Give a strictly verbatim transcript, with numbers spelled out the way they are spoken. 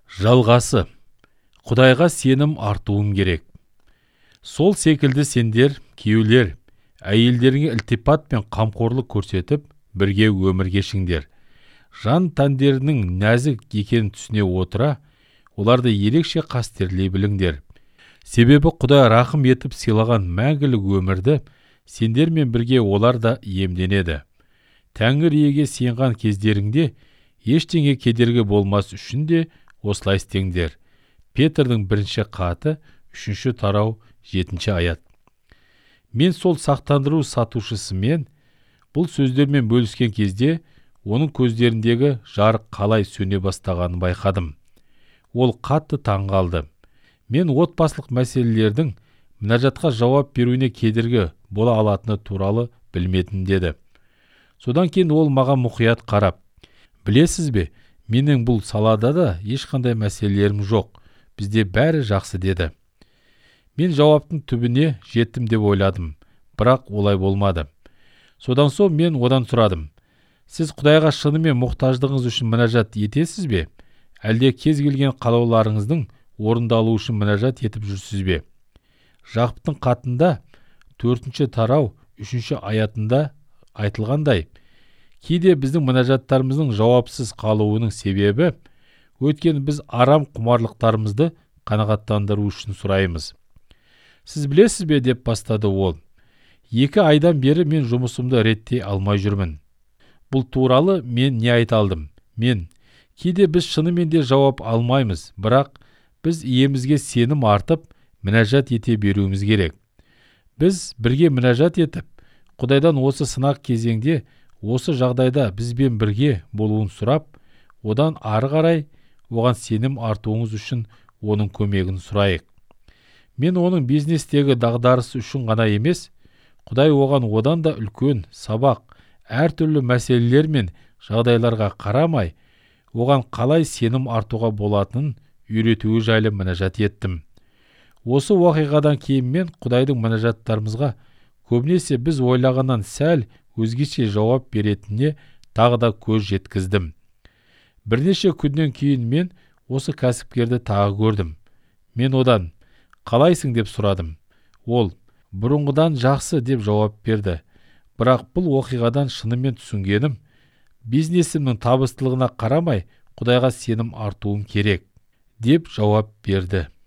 Жалғасы. Құдайға сенім артуым керек. Сол секілді сендер, күйеулер, әйелдеріңе ілтипат пен қамқорлық көрсетіп, бірге өмір кешіңдер. Жан тәндерінің нәзік екенін түсіне отыра, оларды ерекше қастерлей біліңдер. Себебі Құдай рақым етіп сыйлаған мәңгілік өмірді сендермен бірге олар да иемденеді. Тәңір иеге сенған кездеріңде ештеңе кедергі болмас үшін де осылай істеңдер. Петрдің бірінші хаты, үшінші тарау, жетінші аят. Мен сол сақтандыру сатушысымен бұл сөздермен бөліскен кезде оның көздеріндегі жарық қалай сөне бастағанын байқадым. Ол қатты таңғалды. Мен отбасылық мәселелердің мінәжатқа жауап беруіне кедергі бола алатыны туралы білмедім деді. Содан кейін ол маған мұқият қарап, білесіз бе, менің бұл салада да ешқандай мәселелерім жоқ, бізде бәрі жақсы деді. Мен жауаптың түбіне жеттім деп ойладым, бірақ олай болмады. Содан соң мен одан сұрадым. Сіз Құдайға шынымен мұқтаждығыңыз үшін мінәжат етесіз бе? Әлде кез келген қалауларыңыздың орындалуы үшін мінәжат етіп жүрсіз бе? Жақыптың хатында төртінші тарау, үшінші аятында айтылғандай, кейде біздің мінәжаттарымыздың жауапсыз қалуының себебі өйткені біз арам құмарлықтарымызды қанағаттандыру үшін сұраймыз. Сіз білесіз бе, деп бастады ол. Екі айдан бері мен жұмысымды реттей алмай жүрмін. Бұл туралы мен не айта алдым? Мен, кейде біз шынымен де жауап алмаймыз, бірақ біз иемізге сенім артып, мінәжат ете беруіміз керек. Біз бірге мінәжат етіп, Құдайдан осы сынақ кезеңде, осы жағдайда бізбен бірге болуын сұрап, одан ары қарай оған сенім артуыңыз үшін оның көмегін сұрайық. Мен оның бизнестегі дағдарысы үшін ғана емес, Құдай оған одан да үлкен сабақ, әртүрлі мәселелер мен жағдайларға қарамай, оған қалай сенім артуға болатынын үйретуі жайлы мінәжат еттім. Осы уақиғадан кейін мен Құдайдың мінәжаттарымызға көбінесе біз ойлағаннан сәл өзгеше жауап беретініне тағы да көз жеткіздім. Бірнеше күннен кейін мен осы кәсіпкерді тағы көрдім. Мен одан, қалайсың деп сұрадым. Ол, бұрынғыдан жақсы деп жауап берді. Бірақ бұл оқиғадан шынымен түсінгенім, бизнесімнің табыстылығына қарамай Құдайға сенім артуым керек, деп жауап берді.